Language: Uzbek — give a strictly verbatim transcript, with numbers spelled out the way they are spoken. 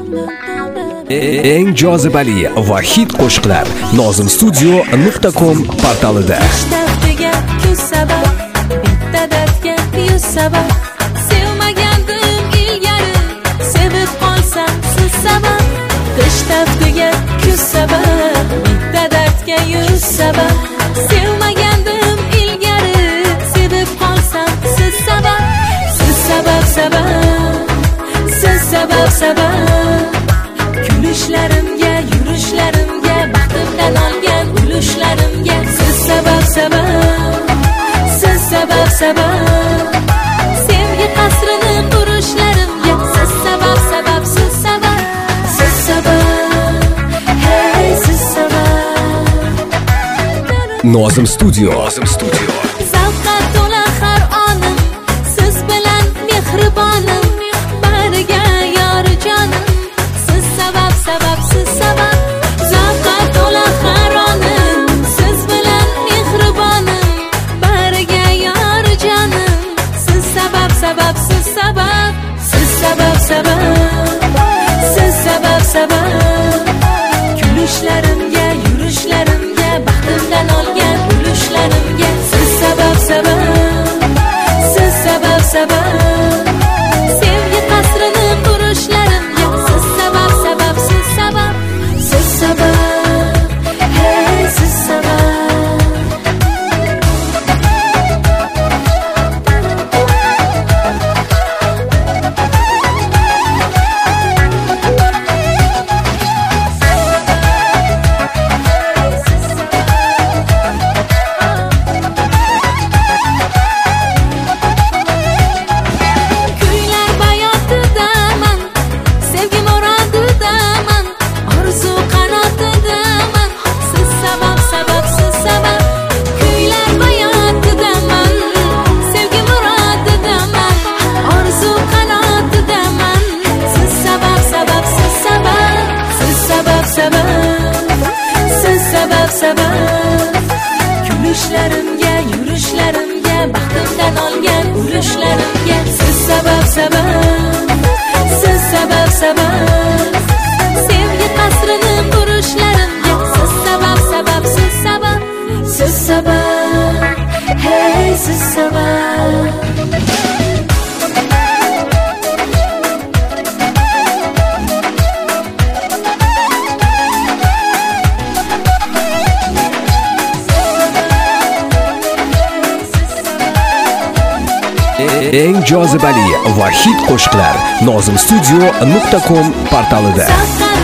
Eng jozibali va hit qo'shiqlar nozim studio nuqta com portalida. Sevmagandim ilgari, sevib qolsam siz sabab. Qish taftiga kuz sabab, bitta dardga yuz sabab. Sevmagandim ilgari, sevib qolsam siz sabab. Siz sabab sabab, siz sabab sabab. Kulishlarimga, yurishlarimga, baxtimdan olgan ulushlarimga siz sabab sabab, siz sabab sabab. Sevgi qasrini qurishlarimga siz sabab sabab, siz sabab, siz sabab, hey siz sabab. Nozim studio, Nozim studio. Zavqqa to'la har onim, siz bilan mehribonim, bariga yor jonim. Siz sabab sabab, siz sabab. Zavqqa to'la har onim, siz bilan mehribonim, bariga yor jonim. Siz sabab sabab, siz sabab, siz sabab sabab, siz sabab sabab. Kulishlarimga, yurishlarimga, baxtimdan olgan ulushlarimga siz sabab sabab, siz sabab sabab. Sevgi qasrini qurishlarimga siz sabab sabab, siz sabab, siz sabab, hey siz sabab. Kuylar bayotidaman, sevgi murodidaman, orzu qanotidaman. Siz sabab sabab, siz sabab. Kuylar bayotidaman, sevgi murodidaman, orzu qanotidaman. Siz sabab sabab, siz sabab, siz sabab sabab, siz sabab sabab. Kulishlarimga, yurishlarimga, baxtimdan olgan ulushlarimga siz sabab sabab, siz sabab sabab. Sevgi qasrini qurishlarimga siz sabab sabab, siz sabab, siz sabab, hey siz sabab. Eng jozibali va hit qo'shiqlar nozim studio nuqta com portalida.